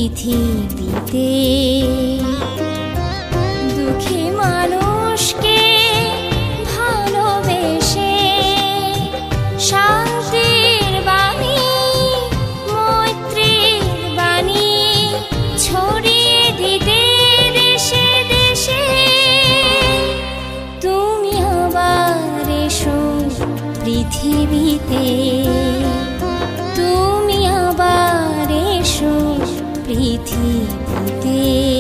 পৃথিবীতে দুঃখী মানুষকে ভালোবেসে শান্তির বাণী মৈত্রীর বাণী ছড়িয়ে দিতে দেশে দেশে তুমি আবার এসো পৃথিবীতে তুমি আবার এসো পৃথিবীতে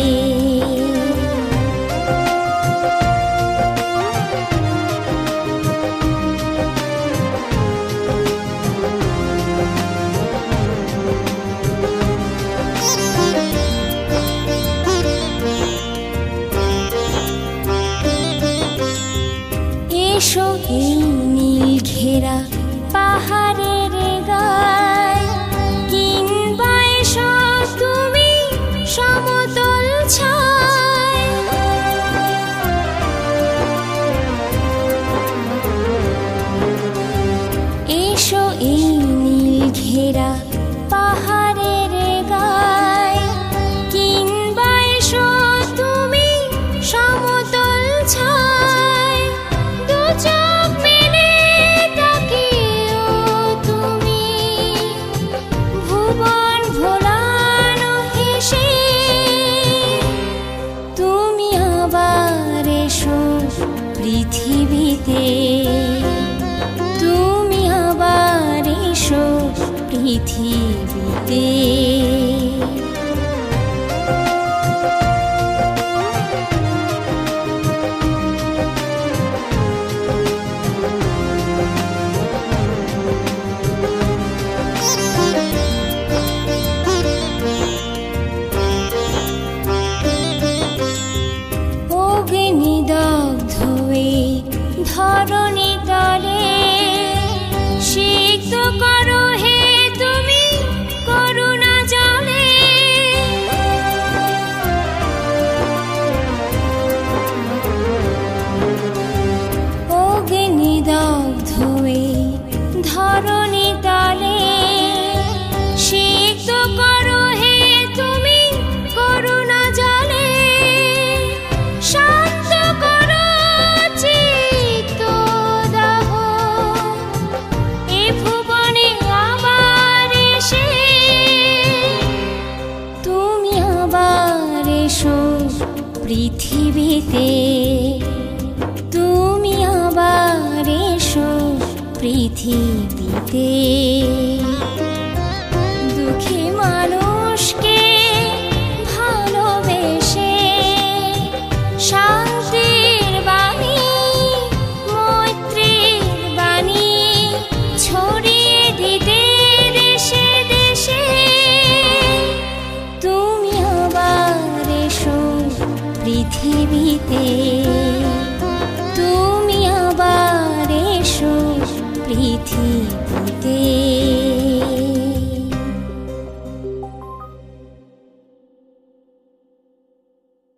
এসো এই নীল ঘেরা পাহাড়ের গায় কিংবা এসো তুমি সমতল ছায় এসো এই নীল ঘেরা পাহাড়ের গায় কিংবা এসো তুমি সমতল ছায় দু চোখ মেলে তাকিও তুমি ভুবন ভোলানো হেসে তুমি আবার এসো পৃথিবীতে তুমি আবার এসো পৃথিবীতে অগ্নিদগ্ধ এই ধরণী তলে সিক্ত করো হে তুমি করুণা জলে অগ্নিদগ্ধ এই ধরণী তলে সিক্ত করো হে তুমি করুণা জলে শান্ত করো চিত্ত দাহ এ ভুবনে আবার এসে তুমি আবার এসো পৃথিবীতে তুমি আবার এসো পৃথিবীতে দুঃখী মানুষকে ভালোবেসে শান্তির বাণী মৈত্রীর বাণী ছড়িয়ে দিতে দেশে দেশে তুমি আবার এসো পৃথিবীতে।